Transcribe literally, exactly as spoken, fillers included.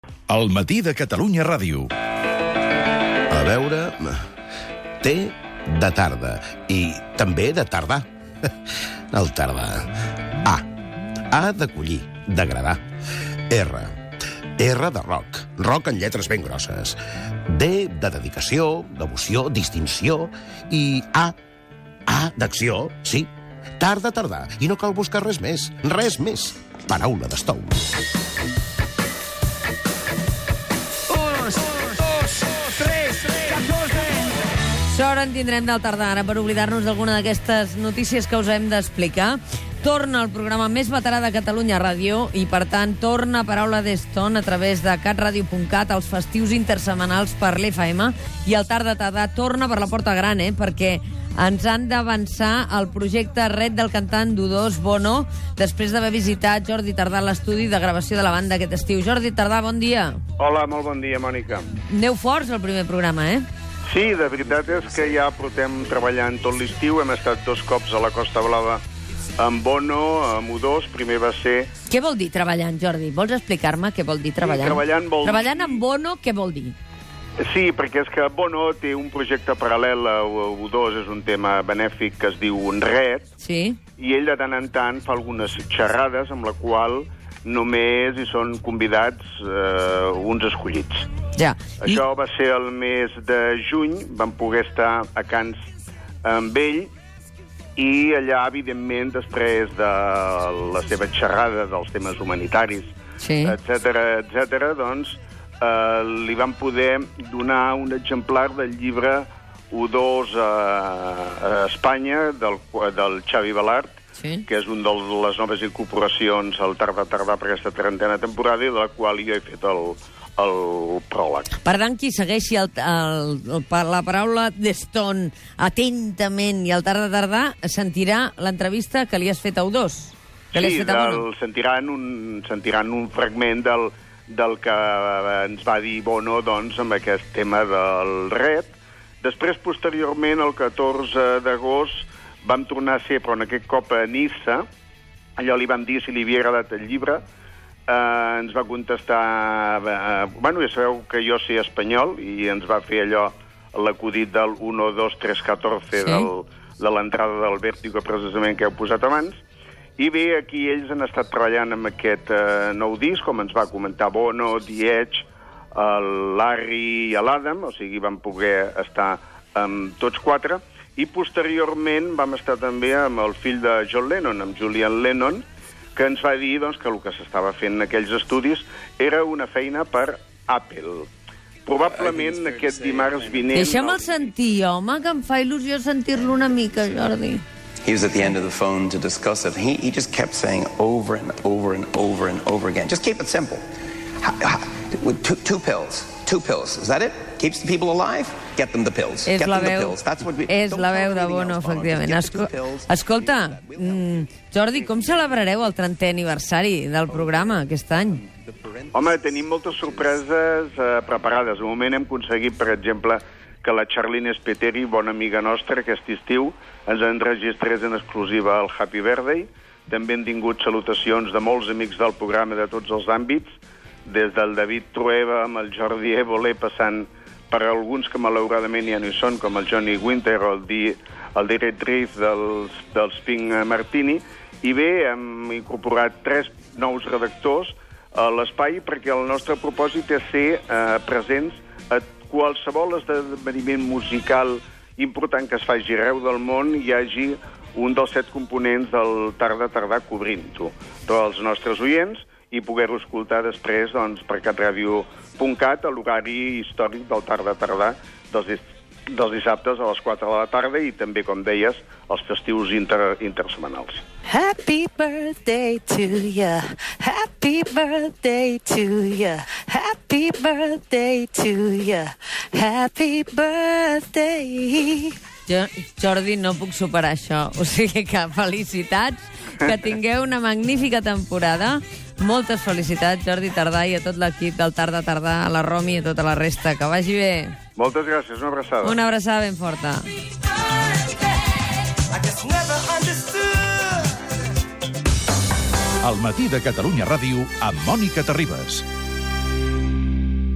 El matí de Catalunya Ràdio. A veure... T de tarda. I també de tardar. El tardar. A. A de collir, d'agradar. R. R de rock. Rock en lletres ben grosses. D de dedicació, devoció, distinció. I A. A d'acció, sí. Tard de tardar. I no cal buscar res més. Res més. Paraula d'estou. Sort en tindrem del tardar ara per oblidar-nos d'alguna d'aquestes notícies que us hem d'explicar. Torna el programa més veterà de Catalunya Ràdio i, per tant, torna Paraula d'Eston a través de catradio punt cat als festius intersetmanals per l'F M i el Tard de Tardar torna per la porta gran, eh? Perquè ens han d'avançar el projecte Red del cantant d'U dos, Bono, després d'haver visitat Jordi Tardà a l'estudi de gravació de la banda aquest estiu. Jordi Tardà, bon dia. Hola, molt bon dia, Mònica. Aneu forts al primer programa, eh? Sí, de veritat és que ja portem treballant tot l'estiu. Hem estat dos cops a la Costa Blava amb Bono, amb U dos. Primer va ser... Què vol dir treballant, Jordi? Vols explicar-me què vol dir treballant? Sí, treballant vol... Treballant amb Bono, què vol dir? Sí, perquè és que Bono té un projecte paral·lel a U dos, és un tema benèfic que es diu Red, sí. I ell de tant en tant fa algunes xerrades amb la qual només hi són convidats eh, uns escollits. Ja. Això I... va ser el mes de juny, vam poder estar a Cans amb ell, i allà, evidentment, després de la seva xerrada dels temes humanitaris, sí. etcètera, etcètera, doncs, eh, li van poder donar un exemplar del llibre U dos a, a Espanya, del, del Xavi Balart, sí. Que és un de les noves incorporacions al Tard de Tardar per aquesta trentena temporada, i de la qual jo he fet el, el pròleg. Per tant, qui segueixi el, el, el, la paraula d'Eston atentament i el Tard de Tardar sentirà l'entrevista que li has fet a U dos. Que sí, del, sentiran, un, sentiran un fragment del, del que ens va dir Bono, doncs, amb aquest tema del Red. Després, posteriorment, el catorze d'agost, vam tornar a ser, però en aquest cop a Niça. Allò li vam dir si li havia agradat el llibre. Eh, ens va contestar... Eh, bueno, ja sabeu que jo sé espanyol, i ens va fer allò, l'acudit del uno, dos, tres, catorze, sí. del, de l'entrada del Vértigo, precisament, que heu posat abans. I bé, aquí ells han estat treballant amb aquest eh, nou disc, com ens va comentar Bono, The Edge, el Larry i l'Adam, o sigui, vam poder estar amb tots quatre. I posteriorment vam estar també amb el fill de John Lennon, amb Julian Lennon, que ens va dir doncs, que el que s'estava fent en aquells estudis era una feina per Apple. Probablement aquest dimarts vinent... Deixa'm-el sentir, home, que em fa il·lusió sentir-lo una mica, Jordi. He was at the end of the phone to discuss it. He, he just kept saying over and over and over and over again, just keep it simple. How, how, with two, two pills. Two pills. Is that it? Keeps the people alive? Get them the pills. És Get la them the veu, pills. That's what we... és la veu de Bono, efectivament. Esco escolta, mm, Jordi, com celebrareu el trentè aniversari del programa aquest any? Home, tenim moltes sorpreses eh, preparades. De moment hem aconseguit, per exemple, que la Charlene Spiteri, bona amiga nostra, aquest estiu, ens enregistrés en exclusiva al Happy Birthday. També hem tingut salutacions de molts amics del programa de tots els àmbits, des del David Trueba amb el Jordi Évole, passant per alguns que malauradament ja no hi són, com el Johnny Winter o el, Di, el Derek Reef dels, dels Pink Martini. I bé, hem incorporat tres nous redactors a l'espai perquè el nostre propòsit és ser eh, presents a qualsevol esdeveniment musical important que es faci arreu del món, hi hagi un dels set components del Tard de Tardar cobrint-ho. Tots els nostres oients, i poder-ho escoltar després doncs, per catradio punt cat a l'horari històric del Tard de Tardar dels, dels dissabtes a les quatre de la tarda i també, com deies, els festius inter, intersetmanals. Happy birthday to ya, happy birthday to ya, happy birthday to ya, happy birthday. Jo, Jordi, no puc superar això. O sigui que felicitats, que tingueu una magnífica temporada. Moltes felicitats, Jordi Tardà, i a tot l'equip del Tard de Tardar, a la Romi i a tota la resta. Que vagi bé. Moltes gràcies, una abraçada. Una abraçada ben forta. El matí de Catalunya Ràdio amb Mònica Terribas.